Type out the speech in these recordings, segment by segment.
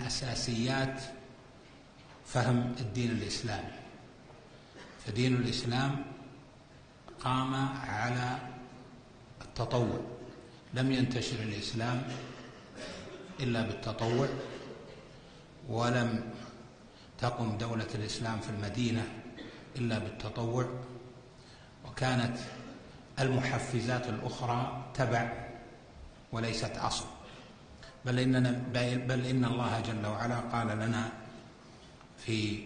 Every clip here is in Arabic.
أساسيات فهم الدين الإسلامي. فدين الإسلام قام على التطوع، لم ينتشر الإسلام إلا بالتطوع، ولم تقم دولة الإسلام في المدينة إلا بالتطوع، وكانت المحفزات الأخرى تبع وليست أصل. بل إن الله جل وعلا قال لنا في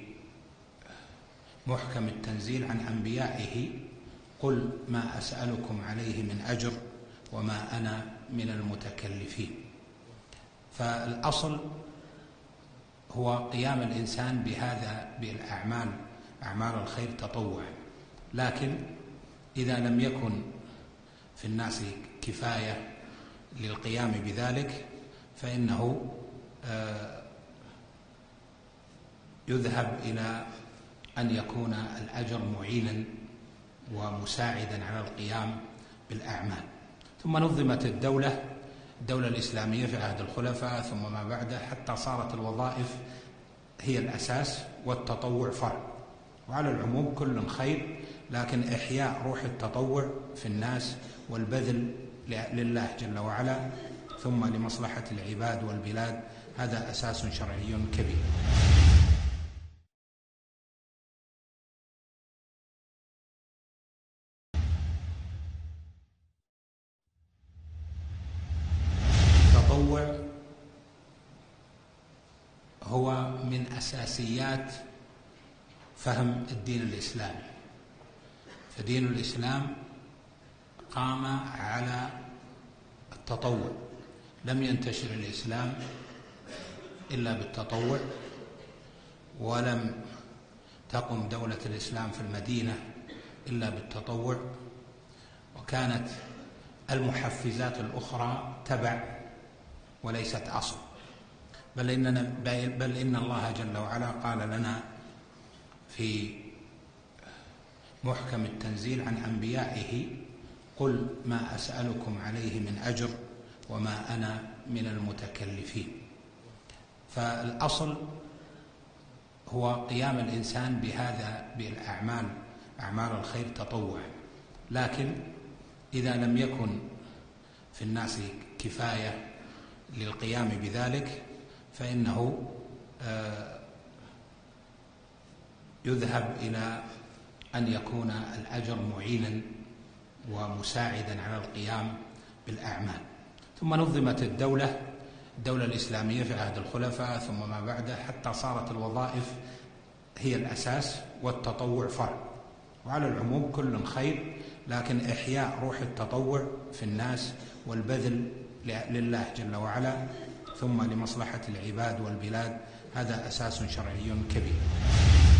محكم التنزيل عن أنبيائه: قل ما أسألكم عليه من أجر وما أنا من المتكلفين. فالأصل هو قيام الإنسان بالأعمال، أعمال الخير تطوعا، لكن إذا لم يكن في الناس كفاية للقيام بذلك فإنه يذهب إلى أن يكون الأجر معينا ومساعدا على القيام بالأعمال. ثم نظمت الدولة الإسلامية في عهد الخلفاء ثم ما بعده، حتى صارت الوظائف هي الأساس والتطوع فرع. وعلى العموم كل خير، لكن إحياء روح التطوع في الناس والبذل لله جل وعلا ثم لمصلحة العباد والبلاد، هذا أساس شرعي كبير. التطوع هو من أساسيات فهم الدين الإسلامي. فدين الإسلام قام على التطوع، لم ينتشر الإسلام إلا بالتطوع، ولم تقم دولة الإسلام في المدينة إلا بالتطوع، وكانت المحفزات الأخرى تبع وليست أصل. بل إن الله جل وعلا قال لنا في محكم التنزيل عن أنبيائه: قل ما أسألكم عليه من أجر وما أنا من المتكلفين. فالأصل هو قيام الإنسان بالأعمال، أعمال الخير تطوعا، لكن إذا لم يكن في الناس كفاية للقيام بذلك فإنه يذهب إلى أن يكون الأجر معينا ومساعدا على القيام بالأعمال. ثم نظمت الدولة الإسلامية في عهد الخلفاء ثم ما بعده، حتى صارت الوظائف هي الأساس والتطوع فرع. وعلى العموم كل خير، لكن إحياء روح التطوع في الناس والبذل لله جل وعلا ثم لمصلحة العباد والبلاد، هذا أساس شرعي كبير.